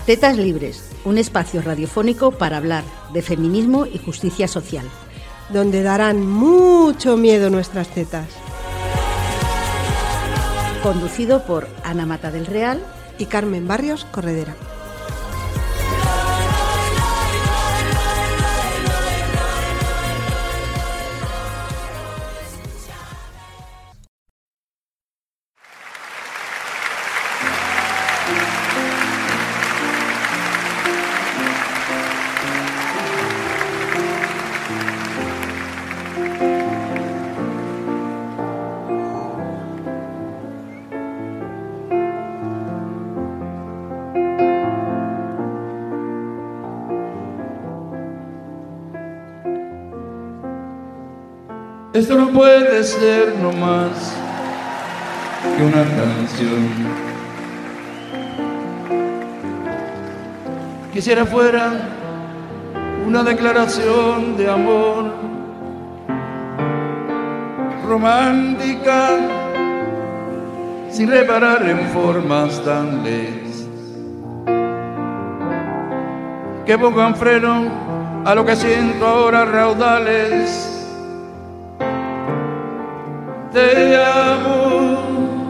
Tetas Libres, un espacio radiofónico para hablar de feminismo y justicia social. Donde darán mucho miedo nuestras tetas. Conducido por Ana Mata del Real y Carmen Barrios Corredera. Esto no puede ser no más que una canción. Quisiera fuera una declaración de amor romántica, sin reparar en formas tan leves que pongan freno a lo que siento ahora, raudales. Te amo,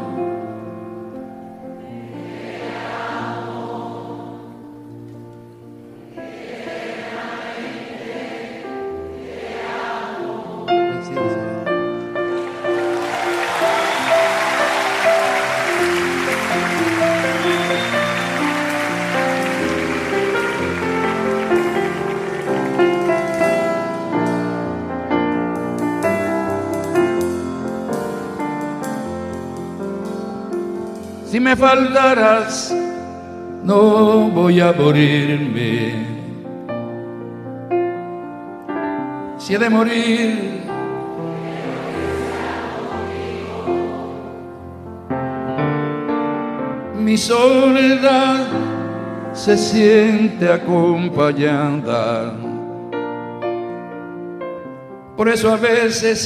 si me faltaras, no voy a morirme. Si he de morir, mi soledad se siente acompañada. Por eso a veces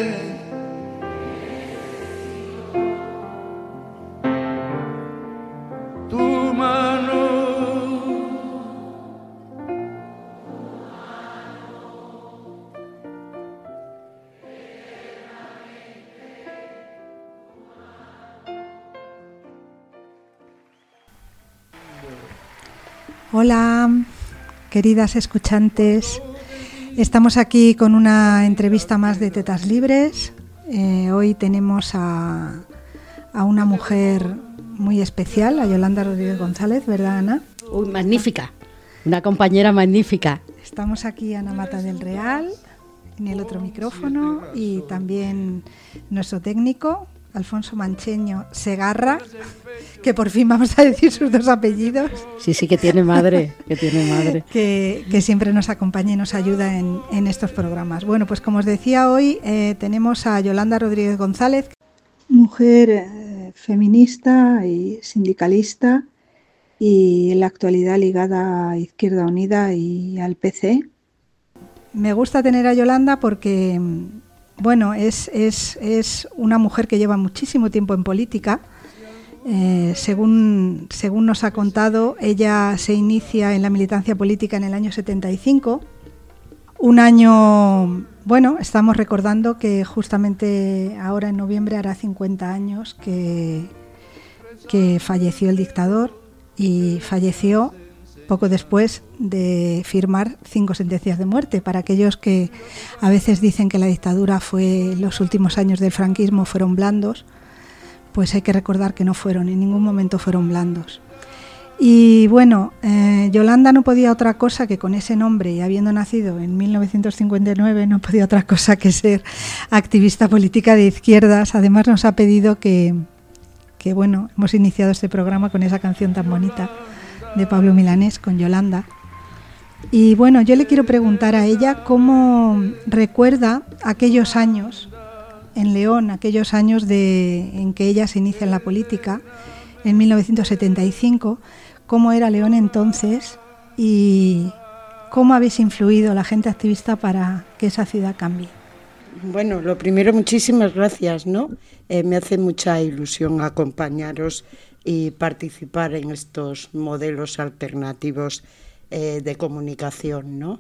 Hola, queridas escuchantes. Estamos aquí con una entrevista más de Tetas Libres. Hoy tenemos a una mujer muy especial, a Yolanda Rodríguez González, ¿verdad, Ana? Uy, magnífica, una compañera magnífica. Estamos aquí Ana Mata del Real, en el otro micrófono, y también nuestro técnico, Alfonso Mancheño Segarra, que por fin vamos a decir sus dos apellidos. Sí, que tiene madre, que siempre nos acompaña y nos ayuda en estos programas. Bueno, pues como os decía, hoy tenemos a Yolanda Rodríguez González, mujer feminista y sindicalista, y en la actualidad ligada a Izquierda Unida y al PC. Me gusta tener a Yolanda porque, bueno, es una mujer que lleva muchísimo tiempo en política. Según nos ha contado, ella se inicia en la militancia política en el año 75. Un año, bueno, estamos recordando que justamente ahora en noviembre hará 50 años que falleció el dictador, y falleció poco después de firmar 5 sentencias de muerte. Para aquellos que a veces dicen que la dictadura los últimos años del franquismo fueron blandos, pues hay que recordar que no fueron, en ningún momento fueron blandos. Y bueno, Yolanda no podía otra cosa que, con ese nombre y habiendo nacido en 1959, no podía otra cosa que ser activista política de izquierdas. Además nos ha pedido que bueno, hemos iniciado este programa con esa canción tan bonita de Pablo Milanés, con Yolanda. Y bueno, yo le quiero preguntar a ella cómo recuerda aquellos años en León, aquellos años en que ella se inicia en la política, en 1975, cómo era León entonces y cómo habéis influido la gente activista para que esa ciudad cambie. Bueno, lo primero, muchísimas gracias, ¿no? Me hace mucha ilusión acompañaros y participar en estos modelos alternativos de comunicación, ¿no?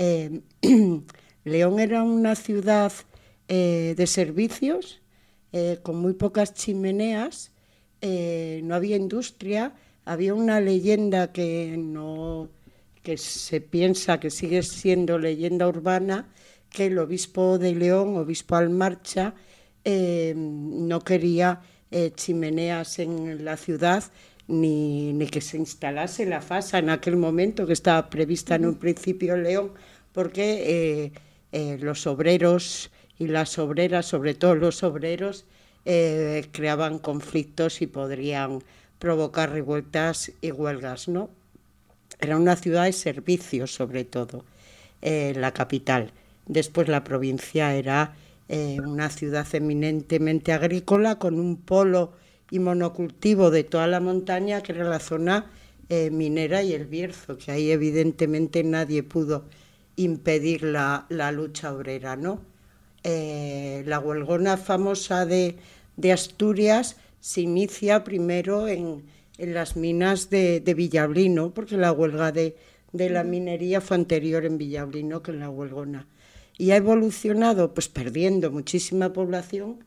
León era una ciudad de servicios, con muy pocas chimeneas, no había industria, había una leyenda que se piensa que sigue siendo leyenda urbana, que el obispo de León, obispo Almarcha, no quería chimeneas en la ciudad, ni que se instalase la FASA en aquel momento, que estaba prevista en un principio en León, porque los obreros y las obreras, sobre todo los obreros, creaban conflictos y podrían provocar revueltas y huelgas, ¿no? Era una ciudad de servicios, sobre todo, la capital. Después la provincia era una ciudad eminentemente agrícola, con un polo y monocultivo de toda la montaña, que era la zona minera y el Bierzo, que ahí evidentemente nadie pudo impedir la lucha obrera, ¿no? La huelgona famosa de Asturias se inicia primero en las minas de Villablino, porque la huelga de la minería fue anterior en Villablino que en la huelgona. Y ha evolucionado, pues perdiendo muchísima población,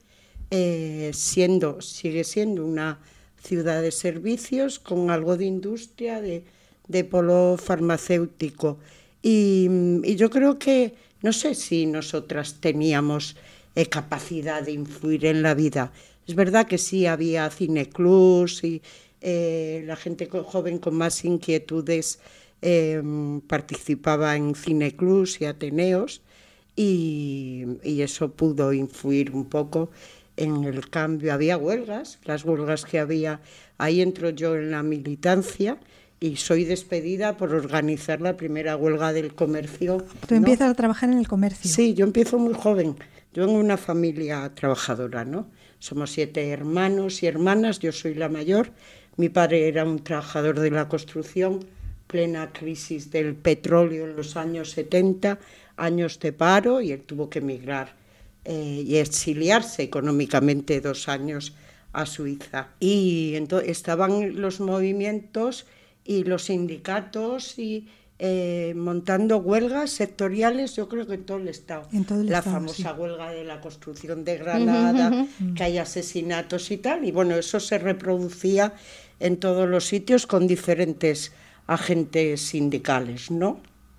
sigue siendo una ciudad de servicios con algo de industria, de polo farmacéutico. Y yo creo que, no sé si nosotras teníamos capacidad de influir en la vida. Es verdad que sí había cineclubs y la gente joven con más inquietudes participaba en cineclubs y ateneos, y eso pudo influir un poco en el cambio. Había huelgas, las huelgas que había, ahí entro yo en la militancia y soy despedida por organizar la primera huelga del comercio. ¿Tú empiezas a trabajar en el comercio? Sí, yo empiezo muy joven. Yo vengo de una familia trabajadora, ¿no? Somos 7 hermanos y hermanas, yo soy la mayor. Mi padre era un trabajador de la construcción, plena crisis del petróleo en los años 70, años de paro, y él tuvo que emigrar y exiliarse económicamente 2 años a Suiza. Y entonces estaban los movimientos y los sindicatos y montando huelgas sectoriales, yo creo que en todo el Estado. La famosa huelga de la construcción de Granada, que hay asesinatos y tal, y bueno, eso se reproducía en todos los sitios con diferentes agentes sindicales, ¿no?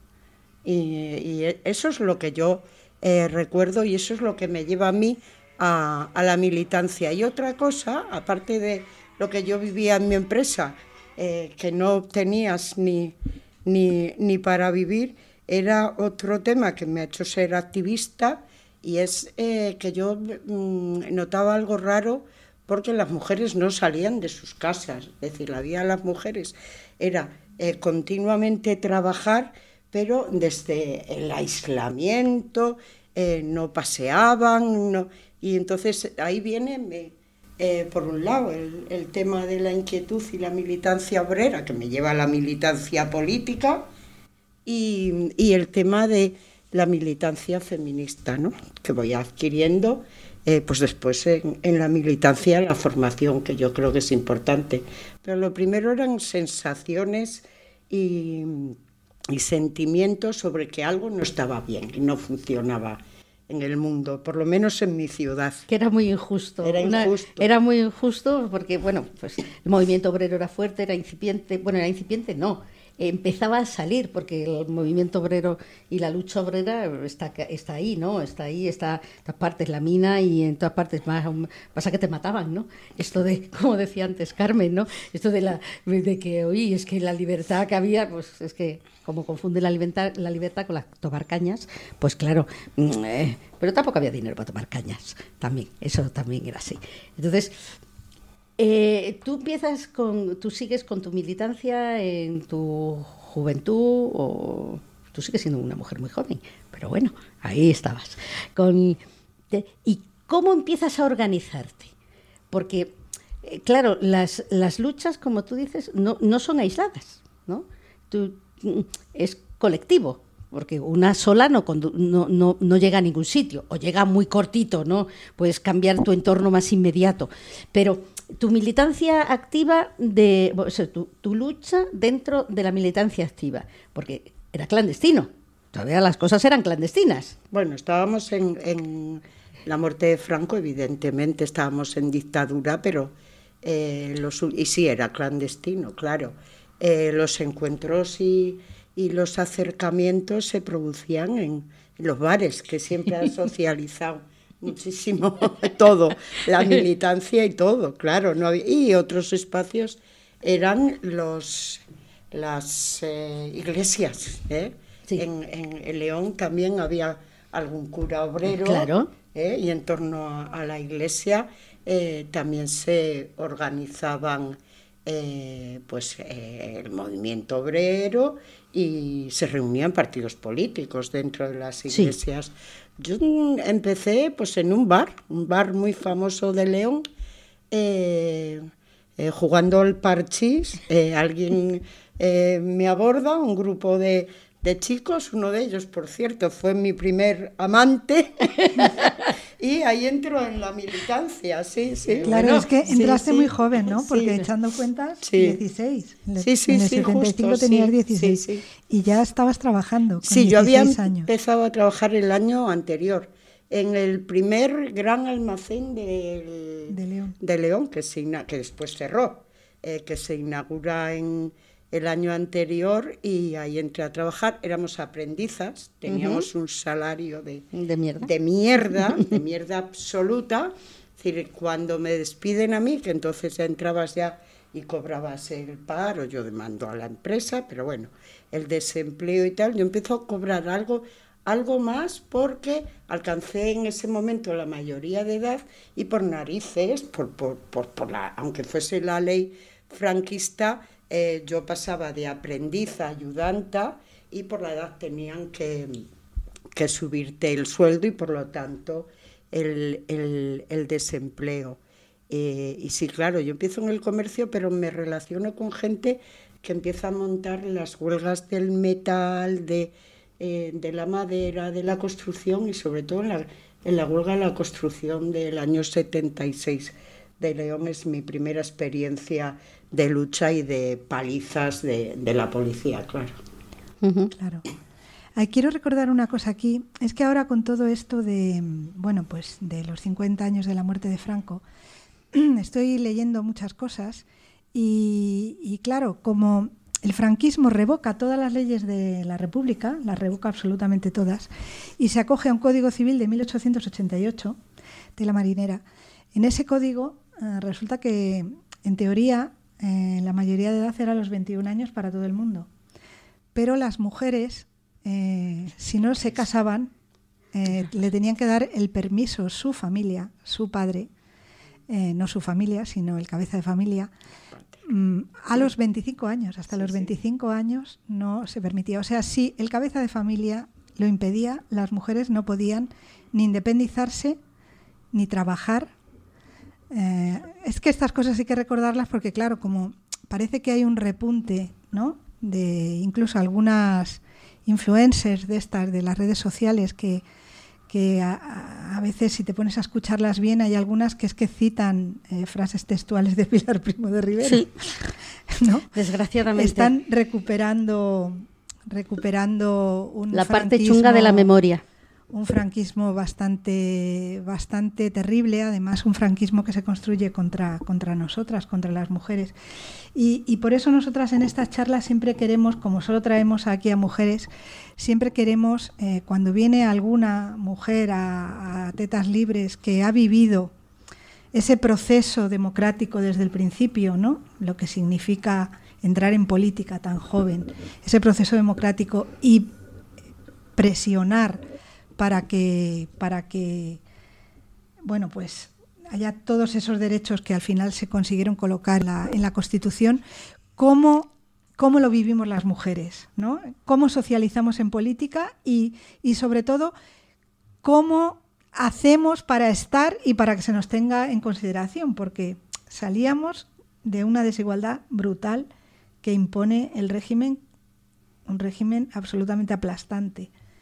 Y eso es lo que yo recuerdo, y eso es lo que me lleva a mí a la militancia. Y otra cosa, aparte de lo que yo vivía en mi empresa, que no tenías ni para vivir, era otro tema que me ha hecho ser activista, y es que yo notaba algo raro, porque las mujeres no salían de sus casas. Es decir, la vida de las mujeres era continuamente trabajar, pero desde el aislamiento, no paseaban, no, y entonces ahí viene, por un lado, el tema de la inquietud y la militancia obrera, que me lleva a la militancia política, y el tema de la militancia feminista, ¿no?, que voy adquiriendo pues después en la militancia, la formación, que yo creo que es importante. Pero lo primero eran sensaciones y sentimientos sobre que algo no estaba bien y no funcionaba en el mundo, por lo menos en mi ciudad. Que era muy injusto. Era muy injusto porque, bueno, pues el movimiento obrero era fuerte, era incipiente. Bueno, era incipiente, no. Empezaba a salir, porque el movimiento obrero y la lucha obrera está ahí, ¿no? Está ahí, está en todas partes, la mina, y en todas partes más. Pasa que te mataban, ¿no? Esto de, como decía antes Carmen, ¿no? Esto de que, oye, es que la libertad que había, pues es que como confunde la libertad con tomar cañas, pues claro, pero tampoco había dinero para tomar cañas, también, eso también era así. Entonces, tú sigues con tu militancia en tu juventud, o tú sigues siendo una mujer muy joven, pero bueno, ahí estabas. ¿Y cómo empiezas a organizarte? Porque, claro, las luchas, como tú dices, no son aisladas, ¿no? Es colectivo, porque una sola no llega a ningún sitio, o llega muy cortito, ¿no? Puedes cambiar tu entorno más inmediato, pero tu militancia activa, o sea, tu lucha dentro de la militancia activa, porque era clandestino, todavía las cosas eran clandestinas. Bueno, estábamos en la muerte de Franco, evidentemente estábamos en dictadura, pero y sí, era clandestino, claro. Los encuentros y los acercamientos se producían en los bares, que siempre han socializado muchísimo todo, la militancia y todo, claro. No había, y otros espacios eran las iglesias. Sí. En León también había algún cura obrero, claro. Y en torno a la iglesia también se organizaban el movimiento obrero y se reunían partidos políticos dentro de las iglesias. Sí. Yo empecé pues en un bar muy famoso de León, jugando al parchís. Alguien me aborda, un grupo de chicos, uno de ellos, por cierto, fue mi primer amante, y ahí entro en la militancia, sí. Claro, bueno, es que entraste muy joven, ¿no? Porque echando cuentas, 16. En el 75 justo, tenías 16. Sí. Y ya estabas trabajando con 16 yo había años. Empezado a trabajar el año anterior, en el primer gran almacén de León, que después cerró, que se inaugura en el año anterior, y ahí entré a trabajar. Éramos aprendizas, teníamos un salario de mierda absoluta. Es decir, cuando me despiden a mí, que entonces ya entrabas ya y cobrabas el paro, yo demando a la empresa, pero bueno, el desempleo y tal, yo empiezo a cobrar algo más porque alcancé en ese momento la mayoría de edad, y por narices, aunque fuese la ley franquista, yo pasaba de aprendiz a ayudanta, y por la edad tenían que subirte el sueldo y por lo tanto el desempleo. Y sí, claro, yo empiezo en el comercio, pero me relaciono con gente que empieza a montar las huelgas del metal, de la madera, de la construcción, y sobre todo en la huelga de la construcción del año 76 de León. Es mi primera experiencia de lucha y de palizas de la policía, claro. Claro. Quiero recordar una cosa aquí, es que ahora con todo esto de los 50 años de la muerte de Franco, estoy leyendo muchas cosas y claro, como el franquismo revoca todas las leyes de la República, las revoca absolutamente todas, y se acoge a un Código Civil de 1888 de la Marinera. En ese código resulta que, en teoría, la mayoría de edad era a los 21 años para todo el mundo, pero las mujeres, si no se casaban, le tenían que dar el permiso su familia, su padre, no su familia, sino el cabeza de familia, a los 25 años. Hasta los 25 años no se permitía. O sea, si el cabeza de familia lo impedía, las mujeres no podían ni independizarse ni trabajar. Es que estas cosas hay que recordarlas porque, claro, como parece que hay un repunte, ¿no?, de incluso algunas influencers de las redes sociales que a veces, si te pones a escucharlas bien, hay algunas que citan frases textuales de Pilar Primo de Rivera. Sí, ¿no? Desgraciadamente. Están recuperando la parte chunga de la memoria. Un franquismo bastante terrible, además un franquismo que se construye contra nosotras, contra las mujeres. Y por eso nosotras en estas charlas siempre queremos, como solo traemos aquí a mujeres, siempre queremos, cuando viene alguna mujer a Tetas Libres que ha vivido ese proceso democrático desde el principio, ¿no?, lo que significa entrar en política tan joven, ese proceso democrático, y presionar para que haya todos esos derechos que al final se consiguieron colocar en la Constitución. ¿Cómo lo vivimos las mujeres, ¿no? ¿Cómo socializamos en política y sobre todo cómo hacemos para estar y para que se nos tenga en consideración? Porque salíamos de una desigualdad brutal que impone el régimen, un régimen absolutamente aplastante.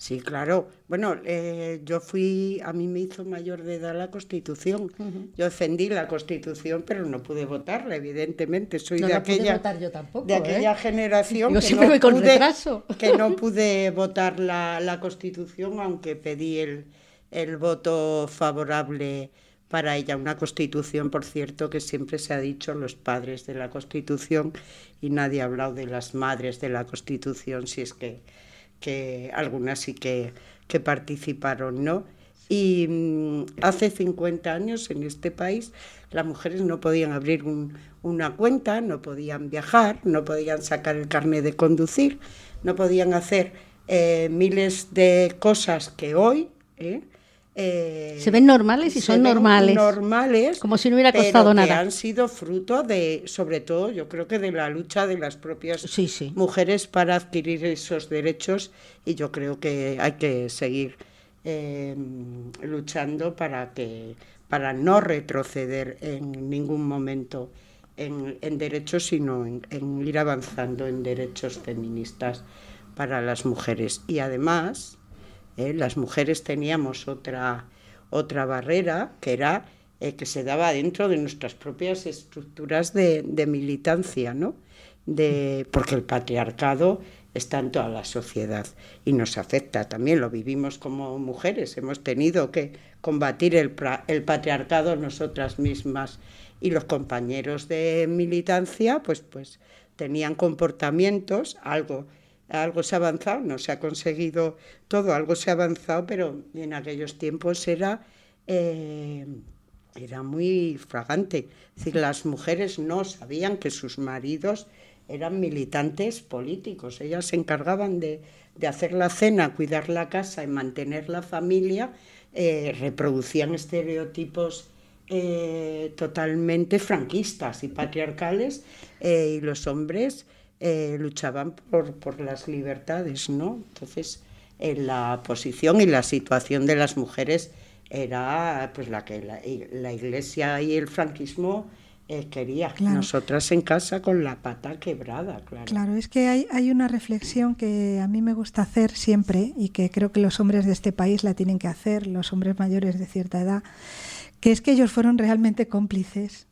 Sí, claro. Bueno, a mí me hizo mayor de edad la Constitución. Yo defendí la Constitución, pero no pude votarla, evidentemente. Soy no de la aquella, pude votar yo tampoco, de aquella generación que no pude votar la Constitución, aunque pedí el voto favorable para ella. Una Constitución, por cierto, que siempre se ha dicho los padres de la Constitución y nadie ha hablado de las madres de la Constitución, si es que algunas sí que participaron, ¿no? Y hace 50 años en este país las mujeres no podían abrir una cuenta, no podían viajar, no podían sacar el carnet de conducir, no podían hacer miles de cosas que hoy se ven normales y son normales, como si no hubiera costado nada. Que han sido fruto de, sobre todo, yo creo que de la lucha de las propias mujeres para adquirir esos derechos, y yo creo que hay que seguir luchando para no retroceder en ningún momento en derechos, sino en ir avanzando en derechos feministas para las mujeres. Y además, las mujeres teníamos otra barrera, que era que se daba dentro de nuestras propias estructuras de militancia, ¿no? Porque el patriarcado está en toda la sociedad y nos afecta también, lo vivimos como mujeres, hemos tenido que combatir el patriarcado nosotras mismas, y los compañeros de militancia pues tenían comportamientos, algo se ha avanzado, no se ha conseguido todo, algo se ha avanzado, pero en aquellos tiempos era muy fragante. Es decir, las mujeres no sabían que sus maridos eran militantes políticos. Ellas se encargaban de hacer la cena, cuidar la casa y mantener la familia. Reproducían estereotipos totalmente franquistas y patriarcales, y los hombres luchaban por las libertades, ¿no? Entonces, la posición y la situación de las mujeres era pues la que la Iglesia y el franquismo quería. Claro. Nosotras en casa con la pata quebrada, claro. Claro, es que hay una reflexión que a mí me gusta hacer siempre, y que creo que los hombres de este país la tienen que hacer, los hombres mayores de cierta edad, que es que ellos fueron realmente cómplices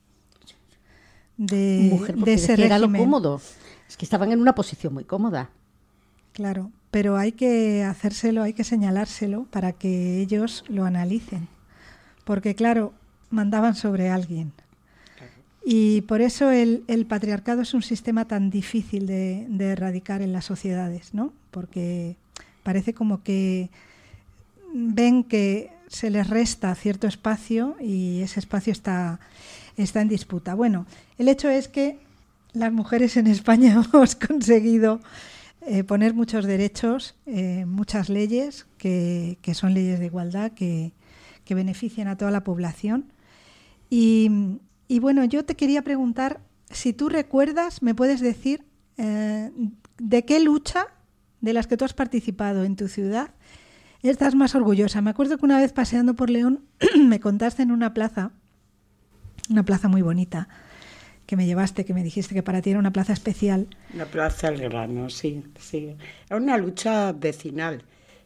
de ese régimen. Era lo cómodo. Es que estaban en una posición muy cómoda. Claro, pero hay que hacérselo, hay que señalárselo para que ellos lo analicen. Porque, claro, mandaban sobre alguien. Claro. Y por eso el patriarcado es un sistema tan difícil de erradicar en las sociedades, ¿no? Porque parece como que ven que se les resta cierto espacio y ese espacio está en disputa. Bueno, el hecho es que las mujeres en España hemos conseguido poner muchos derechos, muchas leyes que son leyes de igualdad, que benefician a toda la población. Y bueno, yo te quería preguntar, si tú recuerdas, me puedes decir de qué lucha de las que tú has participado en tu ciudad estás más orgullosa. Me acuerdo que una vez paseando por León me contaste en una plaza muy bonita, que me llevaste, que me dijiste que para ti era una plaza especial. La Plaza del Grano, sí. Era una lucha vecinal.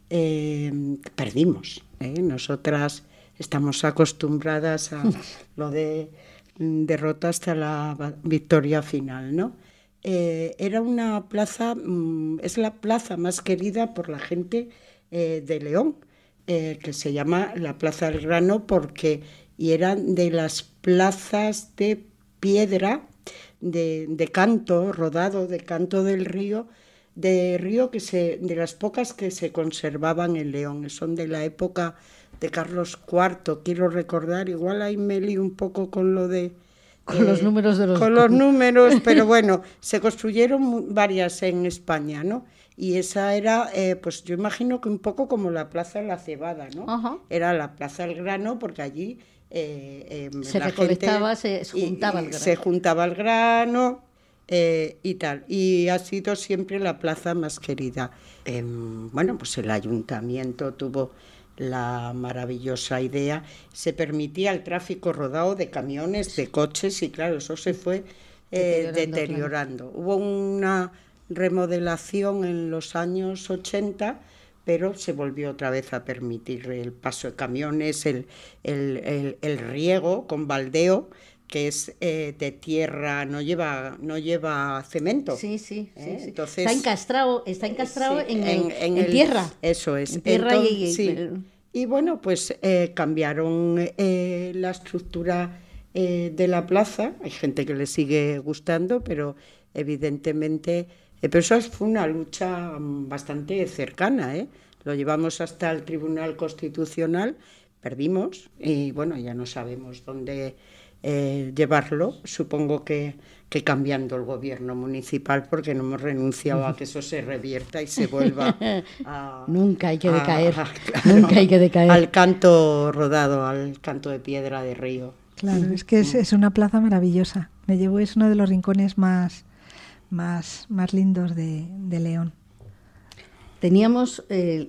Perdimos. Nosotras estamos acostumbradas a lo de derrota hasta la victoria final, ¿no? Era una plaza, es la plaza más querida por la gente de León, que se llama la Plaza del Grano y eran de las plazas de piedra de canto, rodado de canto del río, de las pocas que se conservaban en León. Son de la época de Carlos IV, quiero recordar, igual ahí me lío un poco con lo de... Con los números de los... Con los números, pero bueno, se construyeron varias en España, ¿no? Y esa era, pues yo imagino que un poco como la Plaza de la Cebada, ¿no? Uh-huh. Era la Plaza del Grano, porque allí se recolectaba, se juntaba el grano. Se juntaba el grano y tal. Y ha sido siempre la plaza más querida. Bueno, pues el ayuntamiento tuvo la maravillosa idea, se permitía el tráfico rodado de camiones, de coches, y claro, eso se fue deteriorando. Claro. Hubo una remodelación en los años 80, pero se volvió otra vez a permitir el paso de camiones, el riego con baldeo, que es de tierra, no lleva cemento. Sí. Entonces, está encastrado en tierra. Eso es. En tierra. Y bueno, pues cambiaron la estructura de la plaza. Hay gente que le sigue gustando, pero evidentemente... pero eso fue una lucha bastante cercana, Lo llevamos hasta el Tribunal Constitucional, perdimos y bueno, ya no sabemos dónde llevarlo. Supongo que cambiando el gobierno municipal, porque no hemos renunciado a que eso se revierta y se vuelva a... Nunca hay que decaer, nunca hay que decaer. Al canto rodado, al canto de piedra de río. Claro, es que es una plaza maravillosa. Es uno de los rincones más lindos de León. Teníamos,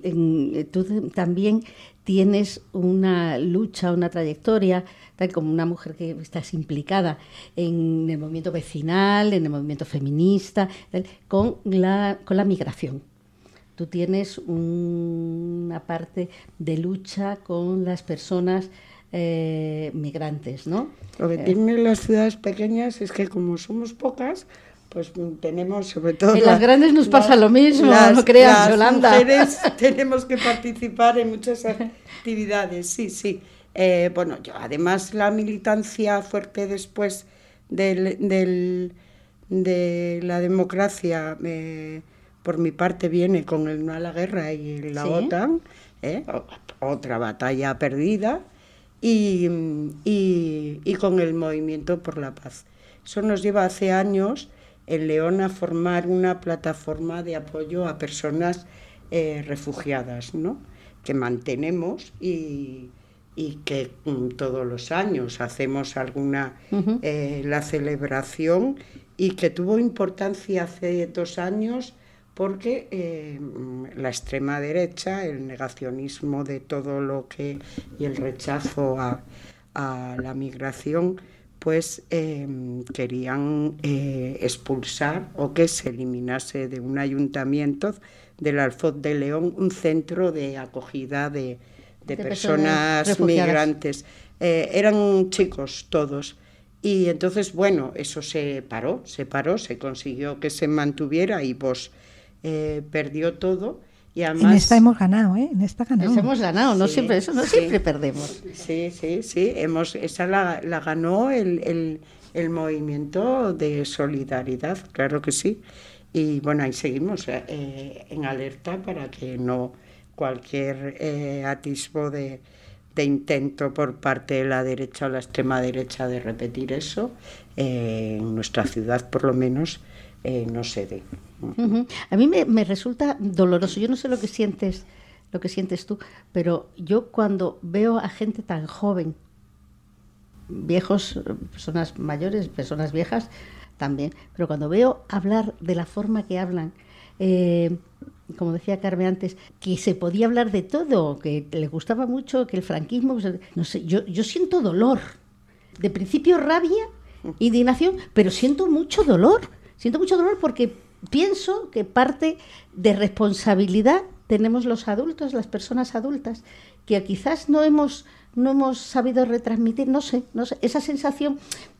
tú también tienes una lucha, una trayectoria, tal como una mujer que estás implicada en el movimiento vecinal, en el movimiento feminista, con la migración. Tú tienes una parte de lucha con las personas migrantes, ¿no? Lo que tienen las ciudades pequeñas es que como somos pocas, pues tenemos sobre todo... En las grandes nos pasa lo mismo, no creas, Yolanda. Las mujeres tenemos que participar en muchas actividades, sí. Bueno, yo además la militancia fuerte después de la democracia, por mi parte viene con el no a la guerra y la OTAN, otra batalla perdida, y con el movimiento por la paz. Eso nos lleva hace años en León a formar una plataforma de apoyo a personas refugiadas, ¿no? Que mantenemos y que todos los años hacemos la celebración, y que tuvo importancia hace 2 años porque la extrema derecha, el negacionismo de todo lo que y el rechazo a la migración, pues querían expulsar o que se eliminase de un ayuntamiento del Alfoz de León un centro de acogida de personas migrantes. Eran chicos todos. Y entonces, bueno, eso se paró, se consiguió que se mantuviera y Vox perdió todo. Y además, en esta hemos ganado, En esta ganamos. Hemos ganado, no siempre perdemos. Sí. Esa la ganó el movimiento de solidaridad, claro que sí. Y bueno, ahí seguimos en alerta para que no cualquier atisbo de intento por parte de la derecha o la extrema derecha de repetir eso, en nuestra ciudad por lo menos, no se dé. Uh-huh. A mí me resulta doloroso. Yo no sé lo que sientes tú, pero yo cuando veo a gente tan joven, viejos, personas mayores, personas viejas también, pero cuando veo hablar de la forma que hablan, como decía Carmen antes, que se podía hablar de todo, que le gustaba mucho, que el franquismo, pues, no sé, yo siento dolor, de principio rabia, indignación, pero siento mucho dolor porque pienso que parte de responsabilidad tenemos los adultos, las personas adultas, que quizás no hemos sabido retransmitir, no sé, esa sensación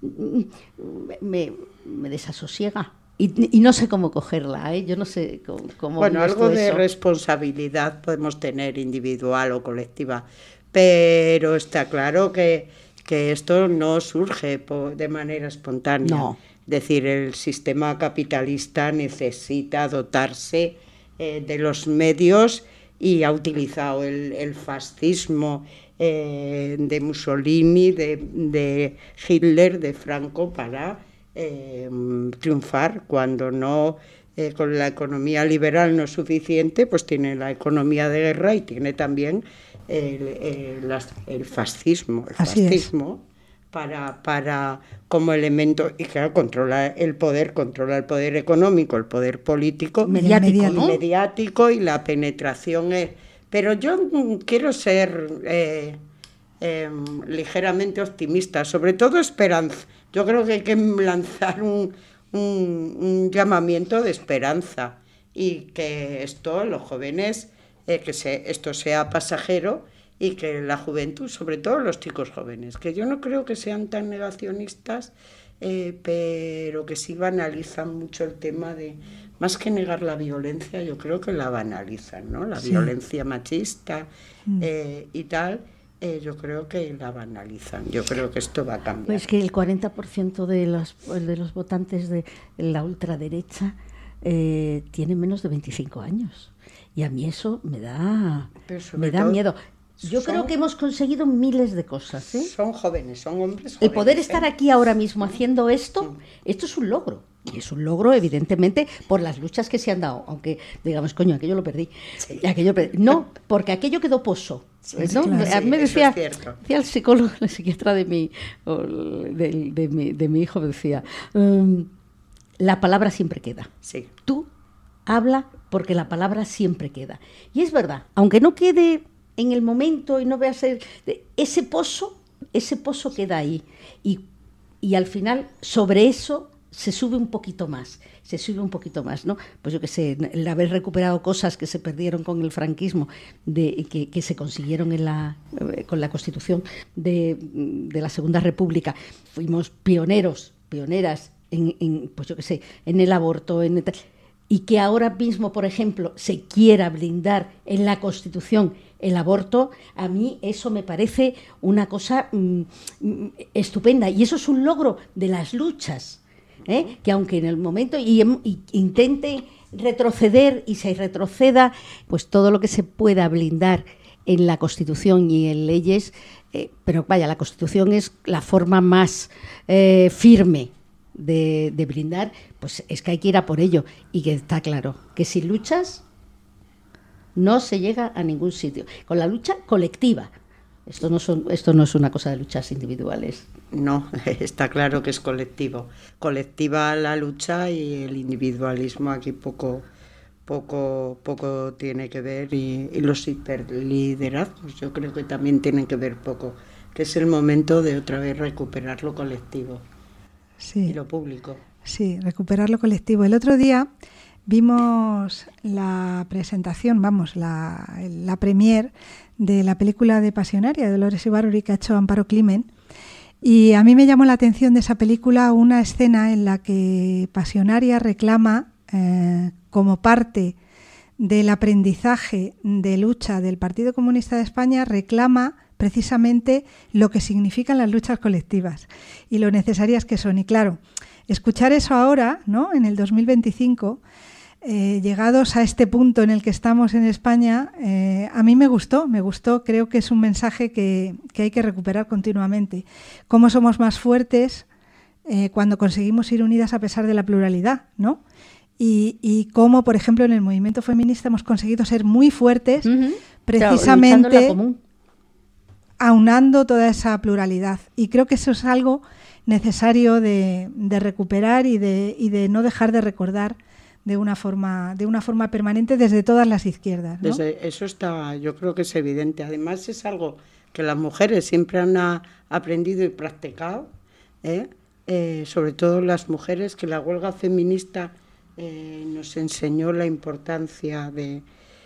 me desasosiega. Y no sé cómo cogerla, yo no sé cómo... Bueno, algo de responsabilidad podemos tener, individual o colectiva, pero está claro que esto no surge de manera espontánea. No. Es decir, el sistema capitalista necesita dotarse de los medios y ha utilizado el fascismo de Mussolini, de Hitler, de Franco para... triunfar. Cuando no, con la economía liberal no es suficiente, pues tiene la economía de guerra y tiene también el fascismo para como elemento, y claro, controla el poder económico, el poder político, mediático y la penetración. Pero yo quiero ser ligeramente optimista, sobre todo esperanza. Yo creo que hay que lanzar un llamamiento de esperanza y que esto, los jóvenes, esto sea pasajero y que la juventud, sobre todo los chicos jóvenes, que yo no creo que sean tan negacionistas, pero que sí banalizan mucho el tema de, más que negar la violencia, yo creo que la banalizan, ¿no? La violencia machista y tal, yo creo que la banalizan. Yo creo que esto va a cambiar. Pues que el 40% de los votantes de la ultraderecha tienen menos de 25 años. Y a mí eso me da miedo. Yo creo que hemos conseguido miles de cosas, ¿eh? Son jóvenes, son hombres jóvenes. El poder estar aquí ahora mismo haciendo esto es un logro. Y es un logro, evidentemente, por las luchas que se han dado. Aunque, digamos, coño, aquello lo perdí. Sí. No, porque aquello quedó pozo. Sí, ¿no? Claro, a mí me decía el psicólogo, la psiquiatra de mi hijo, me decía, la palabra siempre queda. Sí. Tú habla porque la palabra siempre queda. Y es verdad, aunque no quede en el momento y no veas ese pozo queda ahí. Y al final, sobre eso se sube un poquito más, ¿no? Pues yo qué sé, el haber recuperado cosas que se perdieron con el franquismo, que se consiguieron con la Constitución de la Segunda República. Fuimos pioneras pues yo qué sé, en el aborto, y que ahora mismo, por ejemplo, se quiera blindar en la Constitución el aborto, a mí eso me parece una cosa estupenda. Y eso es un logro de las luchas, que aunque en el momento y intente retroceder y se retroceda, pues todo lo que se pueda blindar en la Constitución y en leyes, pero vaya, la Constitución es la forma más firme de blindar, pues es que hay que ir a por ello. Y que está claro que sin luchas no se llega a ningún sitio. Con la lucha colectiva. Esto no es una cosa de luchas individuales. No, está claro que es colectivo. Colectiva la lucha y el individualismo aquí poco tiene que ver, y los hiperliderazgos yo creo que también tienen que ver poco, que es el momento de otra vez recuperar lo colectivo. Sí. Y lo público. Sí, recuperar lo colectivo. El otro día vimos la presentación, la premier de la película de Pasionaria, de Dolores Ibárruri, que ha hecho Amparo Climent. Y a mí me llamó la atención de esa película una escena en la que Pasionaria reclama, como parte del aprendizaje de lucha del Partido Comunista de España, reclama precisamente lo que significan las luchas colectivas y lo necesarias que son. Y claro, escuchar eso ahora, ¿no?, en el 2025, llegados a este punto en el que estamos en España, a mí me gustó, creo que es un mensaje que hay que recuperar continuamente. Cómo somos más fuertes cuando conseguimos ir unidas a pesar de la pluralidad, ¿no? Y cómo, por ejemplo, en el movimiento feminista hemos conseguido ser muy fuertes, precisamente aunando toda esa pluralidad. Y creo que eso es algo necesario de recuperar y de no dejar de recordar de una forma permanente desde todas las izquierdas, ¿no? Eso está, yo creo que es evidente. Además es algo que las mujeres siempre han aprendido y practicado, sobre todo las mujeres, que la huelga feminista nos enseñó la importancia de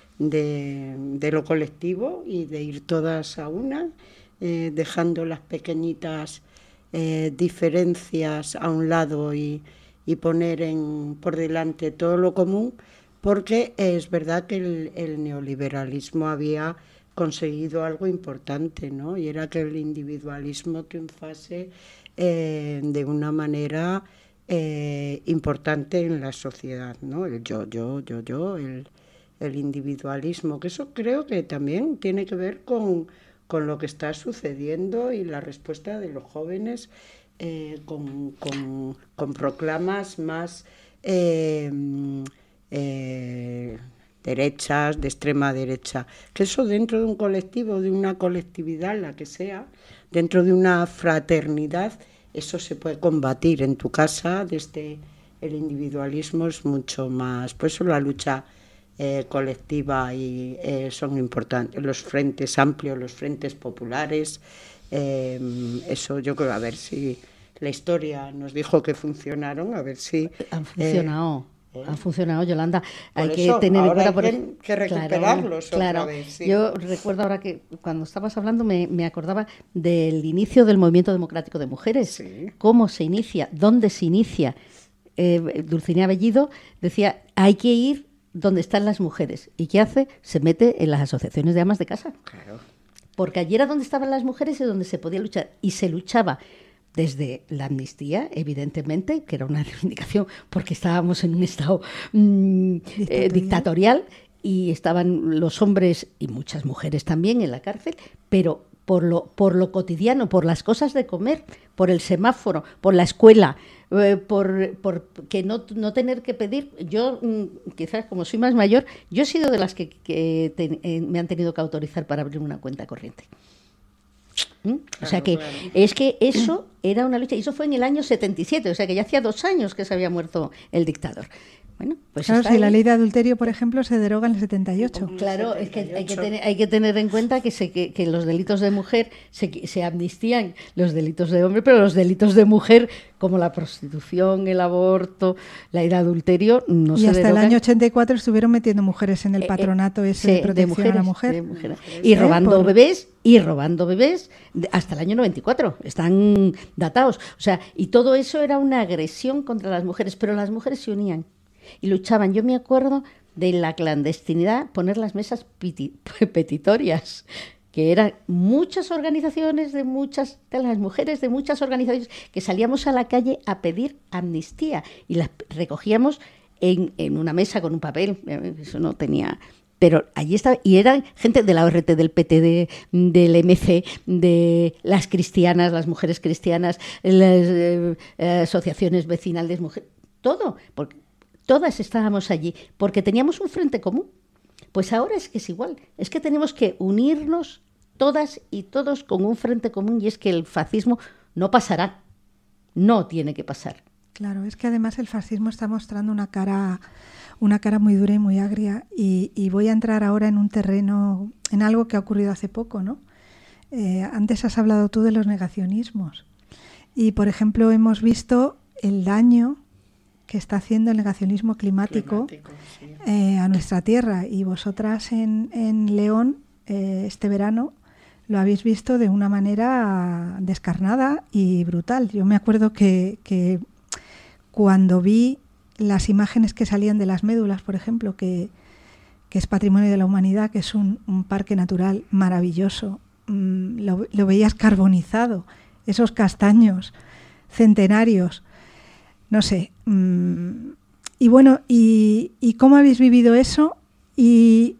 lo colectivo y de ir todas a una, dejando las pequeñitas diferencias a un lado y poner por delante todo lo común, porque es verdad que el neoliberalismo había conseguido algo importante, ¿no? Y era que el individualismo triunfase de una manera importante en la sociedad, ¿no? El yo, el individualismo, que eso creo que también tiene que ver con lo que está sucediendo y la respuesta de los jóvenes con proclamas más derechas, de extrema derecha. Que eso dentro de un colectivo, de una colectividad, la que sea, dentro de una fraternidad, eso se puede combatir en tu casa. Desde el individualismo es mucho más, por eso la lucha colectiva y son importantes, los frentes amplios, los frentes populares, eso yo creo, a ver si la historia nos dijo que funcionaron, a ver si han funcionado. Han funcionado, Yolanda. Hay que tener en cuenta, hay que recuperarlos otra vez. Sí. Yo recuerdo ahora que cuando estabas hablando me acordaba del inicio del movimiento democrático de mujeres. Sí. Cómo se inicia, dónde se inicia. Dulcinea Bellido decía, hay que ir donde están las mujeres. ¿Y qué hace? Se mete en las asociaciones de amas de casa. Claro. Porque allí era donde estaban las mujeres y donde se podía luchar. Y se luchaba desde la amnistía, evidentemente, que era una reivindicación porque estábamos en un estado dictatorial y estaban los hombres y muchas mujeres también en la cárcel, pero por lo cotidiano, por las cosas de comer, por el semáforo, por la escuela, por que no tener que pedir. Yo, quizás como soy más mayor, yo he sido de las que me han tenido que autorizar para abrir una cuenta corriente. Claro, o sea que claro. Es que eso era una lucha, y eso fue en el año 77, o sea que ya hacía 2 años que se había muerto el dictador. Bueno, pues claro, si la ley de adulterio, por ejemplo, se deroga en el 78. Claro, 78. Es que hay que tener en cuenta que los delitos de mujer se amnistían, los delitos de hombre, pero los delitos de mujer, como la prostitución, el aborto, la ley de adulterio, no se derogan. Y hasta el año 84 estuvieron metiendo mujeres en el patronato ese de protección a la mujer. Y robando bebés hasta el año 94. Están datados. O sea, y todo eso era una agresión contra las mujeres, pero las mujeres se unían y luchaban. Yo me acuerdo de la clandestinidad, poner las mesas petitorias, que eran muchas organizaciones de las mujeres de muchas organizaciones que salíamos a la calle a pedir amnistía y las recogíamos en una mesa con un papel. Eso no tenía... Pero allí estaba, y eran gente de la ORT, del PT, del MC, de las cristianas, las mujeres cristianas, las asociaciones vecinales, mujeres, todo, porque todas estábamos allí, porque teníamos un frente común. Pues ahora es que es igual, es que tenemos que unirnos todas y todos con un frente común, y es que el fascismo no pasará, no tiene que pasar. Claro, es que además el fascismo está mostrando una cara muy dura y muy agria, y voy a entrar ahora en un terreno, en algo que ha ocurrido hace poco, ¿no? Antes has hablado tú de los negacionismos, y por ejemplo hemos visto el daño que está haciendo el negacionismo climático sí. A nuestra tierra, y vosotras en León este verano lo habéis visto de una manera descarnada y brutal. Yo me acuerdo que cuando vi las imágenes que salían de las médulas, por ejemplo, que es Patrimonio de la Humanidad, que es un parque natural maravilloso, lo veías carbonizado, esos castaños centenarios, no sé. Y bueno, ¿y cómo habéis vivido eso? ¿Y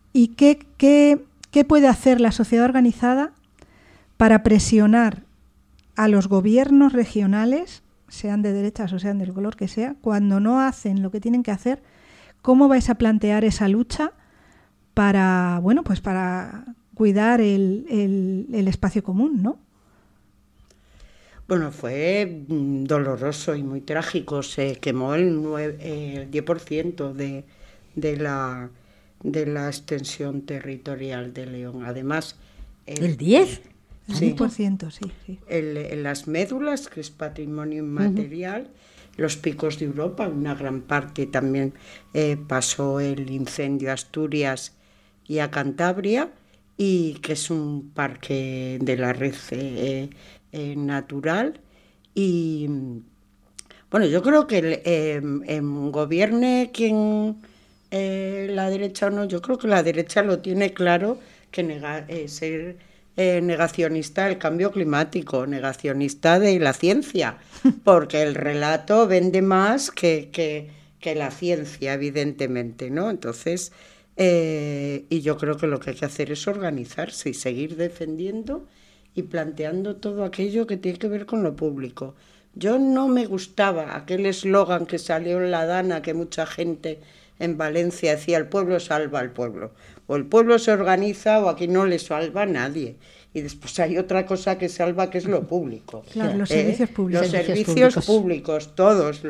qué puede hacer la sociedad organizada para presionar a los gobiernos regionales, sean de derechas o sean del color que sea, cuando no hacen lo que tienen que hacer? ¿Cómo vais a plantear esa lucha para, bueno, pues para cuidar el espacio común, ¿no? Bueno, fue doloroso y muy trágico. Se quemó el 10% de la extensión territorial de León. Además... ¿El 10%? Sí. 10%, sí. Las médulas, que es patrimonio inmaterial, los picos de Europa, una gran parte también pasó el incendio a Asturias y a Cantabria, y que es un parque de la red natural. Y bueno, yo creo que gobierne quien la derecha o no, yo creo que la derecha lo tiene claro, que ser negacionista del cambio climático, negacionista de la ciencia, porque el relato vende más que la ciencia, evidentemente, ¿no? Entonces, y yo creo que lo que hay que hacer es organizarse y seguir defendiendo y planteando todo aquello que tiene que ver con lo público. Yo no me gustaba aquel eslogan que salió en La Dana, que mucha gente en Valencia decía: el pueblo salva al pueblo, o el pueblo se organiza, o aquí no le salva a nadie. Y después hay otra cosa que salva, que es lo público. Claro, los servicios públicos. Los servicios públicos, todos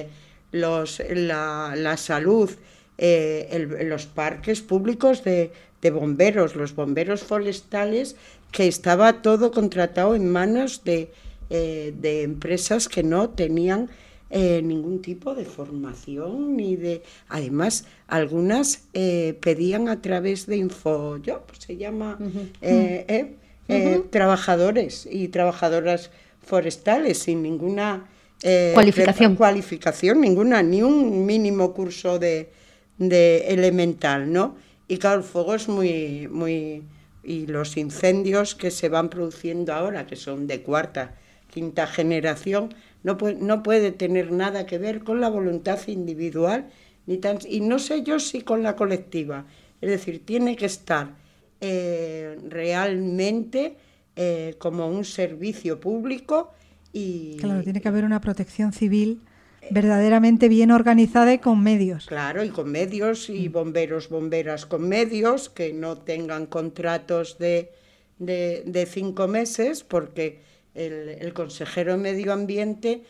la salud, los parques públicos de bomberos, los bomberos forestales, que estaba todo contratado en manos de empresas que no tenían ningún tipo de formación ni de... Además, algunas pedían a través de InfoJob, se llama, trabajadores y trabajadoras forestales sin ninguna cualificación ninguna, ni un mínimo curso de elemental, ¿no? Y claro, el fuego es muy... Y los incendios que se van produciendo ahora, que son de cuarta, quinta generación, no puede tener nada que ver con la voluntad individual, y no sé yo si con la colectiva. Es decir, tiene que estar realmente como un servicio público y... Claro, tiene que haber una protección civil verdaderamente bien organizada y con medios. Claro, y con medios, y bomberas con medios, que no tengan contratos de 5 meses, porque el consejero de Medio Ambiente,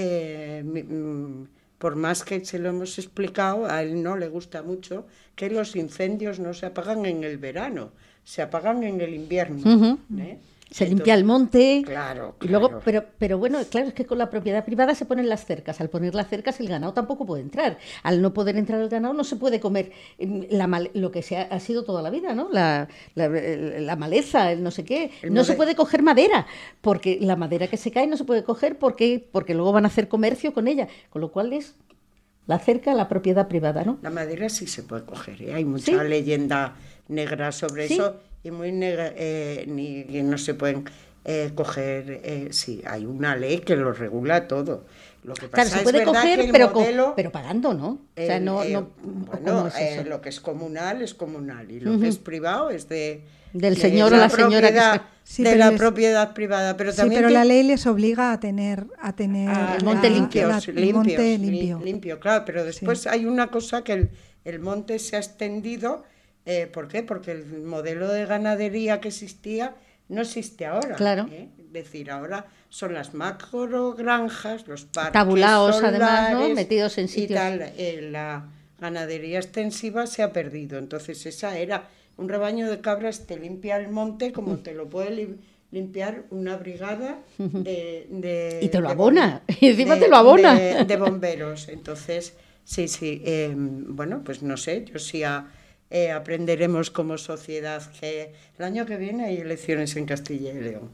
por más que se lo hemos explicado, a él no le gusta mucho que los incendios no se apagan en el verano, se apagan en el invierno. Se limpia el monte. Claro. Y luego, pero bueno, claro, es que con la propiedad privada se ponen las cercas. Al poner las cercas, el ganado tampoco puede entrar. Al no poder entrar el ganado, no se puede comer lo que ha sido toda la vida, ¿no? La maleza, el no sé qué. No se puede coger madera, porque la madera que se cae no se puede coger porque luego van a hacer comercio con ella. Con lo cual es la cerca, la propiedad privada, ¿no? La madera sí se puede coger, ¿eh? Hay mucha leyenda negra sobre eso. Y muy y no se pueden coger, sí, hay una ley que lo regula todo. Lo que pasa se puede coger, pero pagando, ¿no? O sea, lo que es comunal, y lo que es privado es del señor o la señora de la propiedad privada. Pero también pero la ley les obliga a tener el monte limpio, claro, pero después hay una cosa que el monte se ha extendido. ¿Por qué? Porque el modelo de ganadería que existía no existe ahora. Claro. Es decir, ahora son las macrogranjas, los parques tabulaos, solares, además, ¿no? Metidos en sitios. Y tal. La ganadería extensiva se ha perdido. Entonces esa era un rebaño de cabras, te limpia el monte como te lo puede limpiar una brigada de y te lo abona. Y encima te lo abona. De bomberos. Entonces, sí. Bueno, pues no sé, yo sí aprenderemos como sociedad que el año que viene hay elecciones en Castilla y León.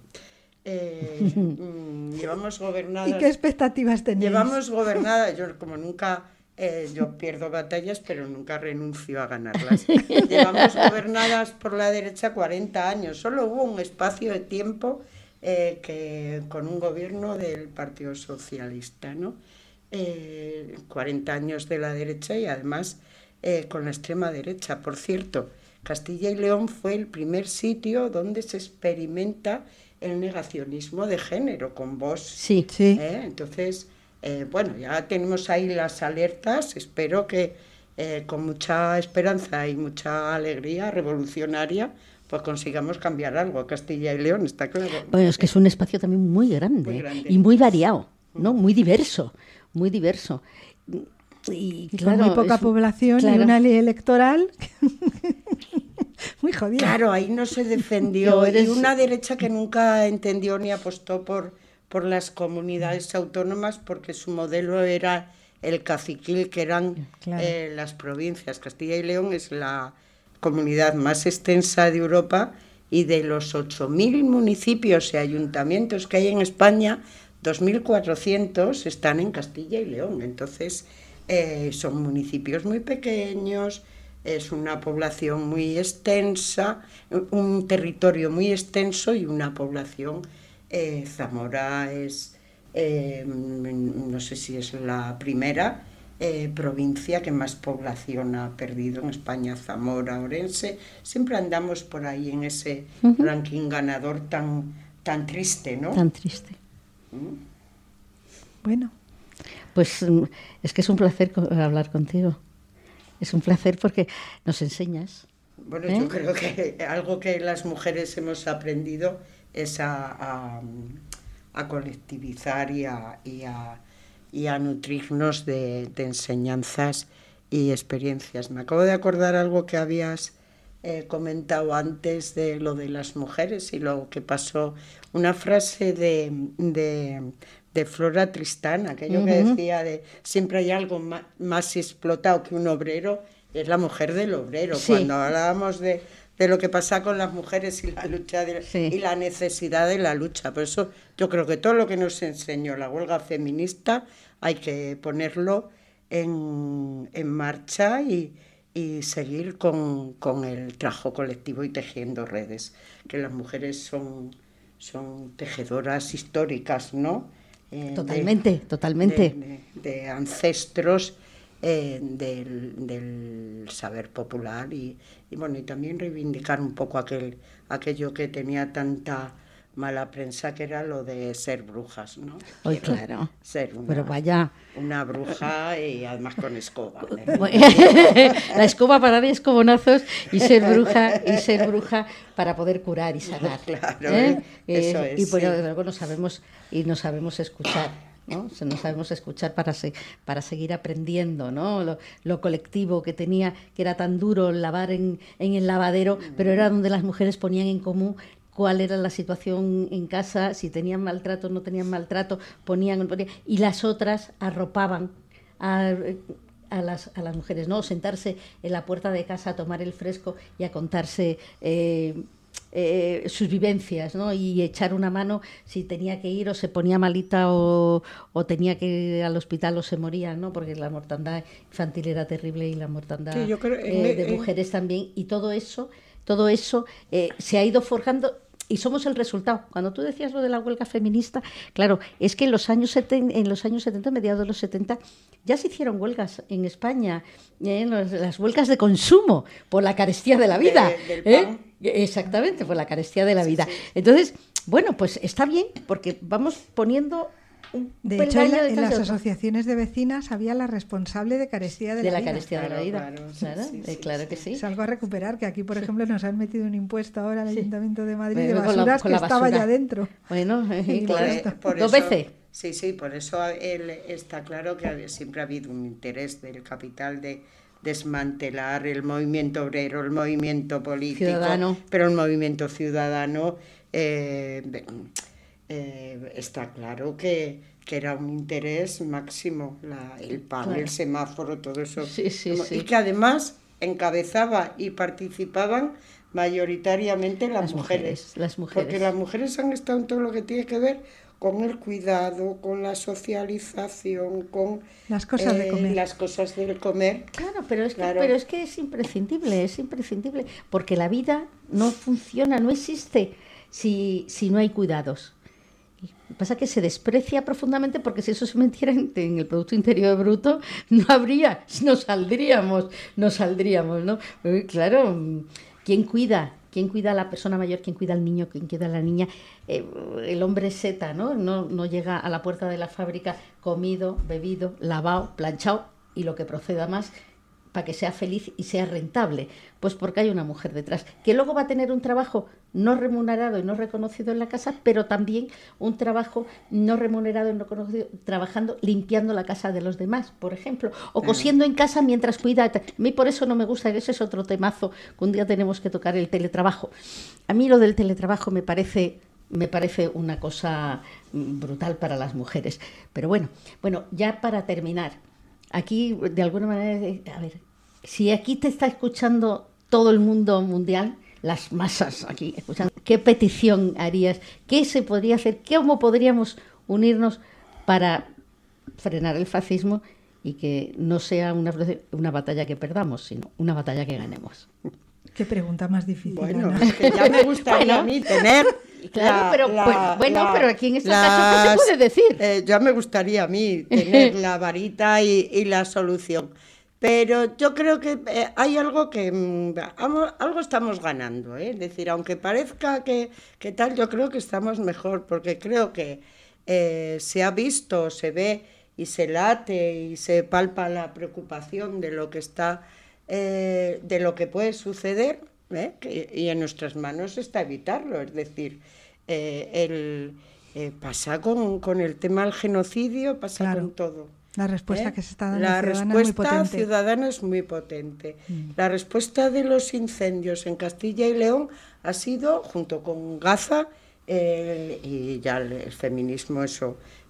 Llevamos gobernadas... ¿Y qué expectativas tenéis? Llevamos gobernadas, yo como nunca... yo pierdo batallas, pero nunca renuncio a ganarlas. Llevamos gobernadas por la derecha 40 años. Solo hubo un espacio de tiempo que con un gobierno del Partido Socialista, ¿no? 40 años de la derecha y además... con la extrema derecha. Por cierto, Castilla y León fue el primer sitio donde se experimenta el negacionismo de género con Vox. Sí. Entonces, bueno, ya tenemos ahí las alertas. Espero que con mucha esperanza y mucha alegría revolucionaria pues consigamos cambiar algo a Castilla y León, está claro. Bueno, es que es un espacio también muy grande. Y muy variado, ¿no? Muy diverso. Y claro, con muy poca población y una ley electoral muy jodida. Claro, ahí no se defendió. Y una derecha que nunca entendió ni apostó por las comunidades autónomas, porque su modelo era el caciquil, que eran las provincias. Castilla y León es la comunidad más extensa de Europa, y de los 8.000 municipios y ayuntamientos que hay en España, 2.400 están en Castilla y León. Entonces... son municipios muy pequeños, es una población muy extensa, un territorio muy extenso y una población. Zamora es, no sé si es la primera provincia que más población ha perdido en España, Zamora, Orense. Siempre andamos por ahí en ese ranking ganador tan triste, ¿no? Tan triste. Bueno. Pues es que es un placer hablar contigo. Es un placer porque nos enseñas. Bueno, yo creo que algo que las mujeres hemos aprendido es a colectivizar y a nutrirnos de enseñanzas y experiencias. Me acabo de acordar algo que habías comentado antes de lo de las mujeres y lo que pasó. Una frase de Flora Tristán, aquello que decía de siempre hay algo más explotado que un obrero, es la mujer del obrero. Sí. Cuando hablábamos de lo que pasa con las mujeres y la lucha y la necesidad de la lucha. Por eso yo creo que todo lo que nos enseñó la huelga feminista hay que ponerlo en marcha y seguir con el trabajo colectivo y tejiendo redes, que las mujeres son tejedoras históricas, ¿no? Totalmente. De ancestros del saber popular y bueno, y también reivindicar un poco aquello que tenía tanta mala prensa, que era lo de ser brujas, ¿no? Hoy claro. Ser pero vaya una bruja y además con escoba. La escoba para dar escobonazos y ser bruja para poder curar y sanar. Claro, eso es. Y pues luego no sabemos escuchar, ¿no? No sabemos escuchar para seguir aprendiendo, ¿no? Lo colectivo que tenía, que era tan duro lavar en el lavadero, pero era donde las mujeres ponían en común cuál era la situación en casa, si tenían maltrato o no tenían maltrato, ponían, y las otras arropaban a las mujeres, ¿no? Sentarse en la puerta de casa a tomar el fresco y a contarse sus vivencias, ¿no? Y echar una mano si tenía que ir o se ponía malita o tenía que ir al hospital o se moría, ¿no? Porque la mortandad infantil era terrible y la mortandad de mujeres también, y todo eso se ha ido forjando. Y somos el resultado. Cuando tú decías lo de la huelga feminista, claro, es que en los años 70, mediados de los 70, ya se hicieron huelgas en España, las huelgas de consumo por la carestía de la vida. Del pan. Exactamente, por la carestía de la vida. Sí. Entonces, bueno, pues está bien, porque vamos poniendo... De hecho, en las asociaciones de vecinas había la responsable de carestía de la vida. Carestía de la vida. Claro que sí. Es algo a recuperar, que aquí, por ejemplo, nos han metido un impuesto ahora al Ayuntamiento de Madrid de basuras que estaba ya dentro. Bueno, por dos veces. Sí, por eso está claro que siempre ha habido un interés del capital de desmantelar el movimiento obrero, el movimiento político, ciudadano. Pero el movimiento ciudadano... está claro que era un interés máximo, el pan, claro. El semáforo, todo eso. Sí. Y que además encabezaba y participaban mayoritariamente las mujeres. Porque las mujeres han estado en todo lo que tiene que ver con el cuidado, con la socialización, con las cosas de comer. Las cosas del comer. Claro, pero es que es imprescindible, porque la vida no funciona, no existe si no hay cuidados. Lo que pasa es que se desprecia profundamente, porque si eso se metiera en el Producto Interior Bruto, no saldríamos, ¿no? Claro, ¿quién cuida a la persona mayor? ¿Quién cuida al niño? ¿Quién cuida a la niña? El hombre seta, ¿no? No llega a la puerta de la fábrica comido, bebido, lavado, planchado y lo que proceda más, para que sea feliz y sea rentable, pues porque hay una mujer detrás, que luego va a tener un trabajo no remunerado y no reconocido en la casa, pero también un trabajo no remunerado y no reconocido, trabajando, limpiando la casa de los demás, por ejemplo, o cosiendo en casa mientras cuida. A mí por eso no me gusta, ese es otro temazo, que un día tenemos que tocar, el teletrabajo. A mí lo del teletrabajo me parece una cosa brutal para las mujeres. Pero bueno, ya para terminar, aquí, de alguna manera, a ver, si aquí te está escuchando todo el mundo mundial, las masas aquí escuchando, ¿qué petición harías? ¿Qué se podría hacer? ¿Cómo podríamos unirnos para frenar el fascismo y que no sea una batalla que perdamos, sino una batalla que ganemos? Qué pregunta más difícil. Bueno, es que ya me gustaría a mí tener... Claro, pero aquí en este caso, ¿qué se puede decir? Ya me gustaría a mí tener la varita y la solución. Pero yo creo que hay algo que... algo estamos ganando, ¿eh? Es decir, aunque parezca que tal, yo creo que estamos mejor, porque creo que se ha visto, se ve y se late y se palpa la preocupación de lo que está... de lo que puede suceder, y en nuestras manos está evitarlo. Es decir, pasa con el tema del genocidio, pasa con todo. La respuesta que se está dando la respuesta ciudadana es muy potente. La respuesta de los incendios en Castilla y León ha sido, junto con Gaza, y ya el feminismo eso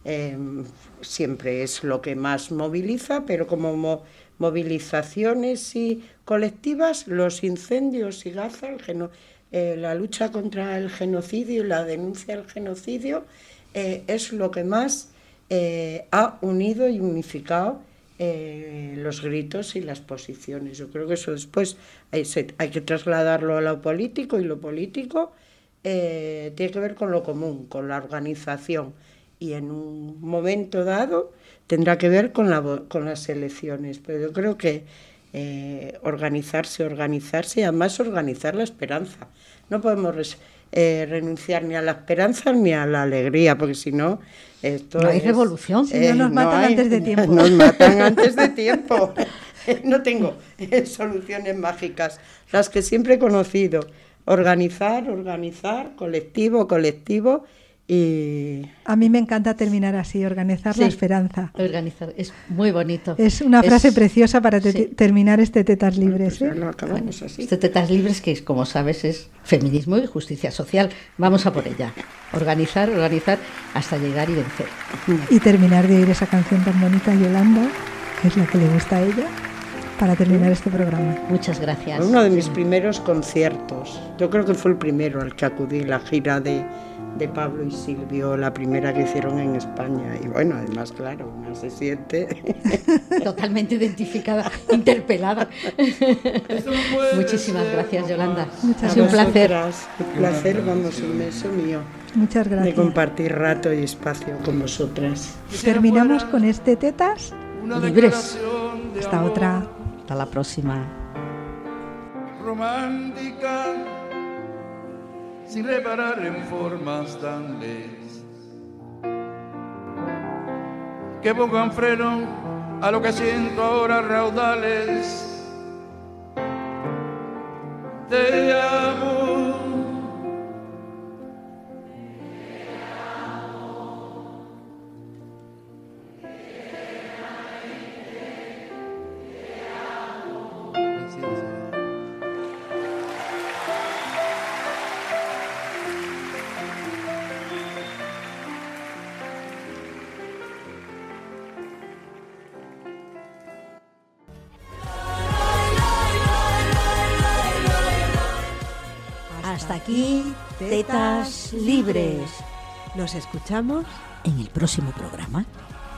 siempre es lo que más moviliza, pero como movilizaciones y colectivas, los incendios y Gaza, la lucha contra el genocidio y la denuncia del genocidio es lo que más ha unido y unificado los gritos y las posiciones. Yo creo que eso después hay que trasladarlo a lo político, y lo político tiene que ver con lo común, con la organización, y en un momento dado tendrá que ver con las elecciones. Pero yo creo que organizarse y además organizar la esperanza. No podemos renunciar ni a la esperanza ni a la alegría, porque si no... No hay revolución. Si no nos matan antes de tiempo. Nos matan antes de tiempo. No tengo soluciones mágicas. Las que siempre he conocido. Organizar, colectivo. Y... A mí me encanta terminar así, organizar la esperanza. Organizar, es muy bonito. Es una frase preciosa para terminar este Tetas Libres. Pues lo acabamos así. Este Tetas Libres, que como sabes es feminismo y justicia social. Vamos a por ella. Organizar hasta llegar y vencer. Y terminar de oír esa canción tan bonita, Yolanda, que es la que le gusta a ella, para terminar este programa. Muchas gracias. Uno de mis primeros conciertos. Yo creo que fue el primero al que acudí, la gira de Pablo y Silvio, la primera que hicieron en España. Y bueno, además, claro, una se siente totalmente identificada, interpelada. Muchísimas gracias, Yolanda. Ha sido un placer. Un placer, vamos, un beso mío. Muchas gracias. De compartir rato y espacio con vosotras. Terminamos con este Tetas Libres. Hasta otra. Hasta la próxima. Romántica, sin reparar en formas tan leves, que pongan freno a lo que siento ahora, raudales. Te amo. Hasta aquí, Tetas Libres. Nos escuchamos En el próximo programa.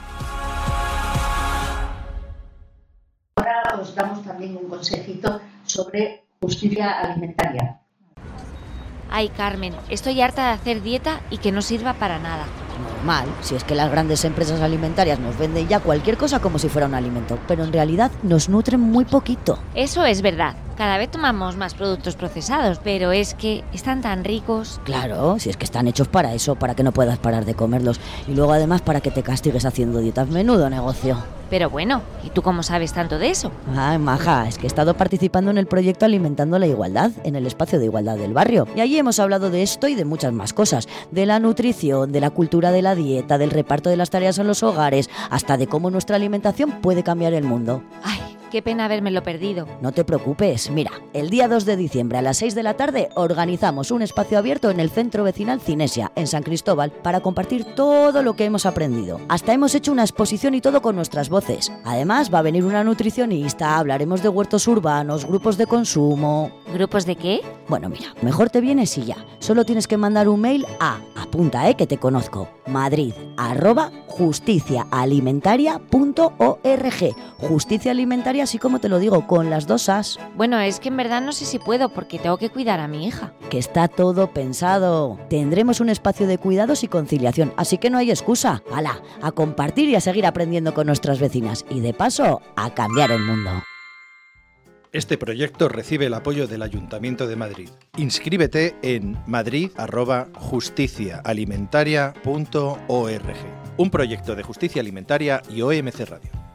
Ahora os damos también un consejito sobre justicia alimentaria. Ay, Carmen, estoy harta de hacer dieta y que no sirva para nada. Normal, si es que las grandes empresas alimentarias nos venden ya cualquier cosa como si fuera un alimento, pero en realidad nos nutren muy poquito. Eso es verdad. Cada vez tomamos más productos procesados, pero es que están tan ricos. Claro, si es que están hechos para eso, para que no puedas parar de comerlos. Y luego además para que te castigues haciendo dietas. Menudo negocio. Pero bueno, ¿y tú cómo sabes tanto de eso? Ay, maja, es que he estado participando en el proyecto Alimentando la Igualdad, en el espacio de igualdad del barrio. Y allí hemos hablado de esto y de muchas más cosas. De la nutrición, de la cultura de la dieta, del reparto de las tareas en los hogares, hasta de cómo nuestra alimentación puede cambiar el mundo. Ay, qué pena habérmelo perdido. No te preocupes, mira, el día 2 de diciembre a las 6 de la tarde organizamos un espacio abierto en el Centro Vecinal Cinesia, en San Cristóbal, para compartir todo lo que hemos aprendido. Hasta hemos hecho una exposición y todo con nuestras voces. Además, va a venir una nutricionista, hablaremos de huertos urbanos, grupos de consumo... ¿Grupos de qué? Bueno, mira, mejor te vienes y ya. Solo tienes que mandar un mail a, apunta, que te conozco, madrid@justiciaalimentaria.org. Justicia alimentaria, así como te lo digo, con las 2 As. Bueno, es que en verdad no sé si puedo porque tengo que cuidar a mi hija. Que está todo pensado. Tendremos un espacio de cuidados y conciliación, así que no hay excusa. ¡Hala! A compartir y a seguir aprendiendo con nuestras vecinas. Y de paso, a cambiar el mundo. Este proyecto recibe el apoyo del Ayuntamiento de Madrid. Inscríbete en madrid@justiciaalimentaria.org. Un proyecto de justicia alimentaria y OMC Radio.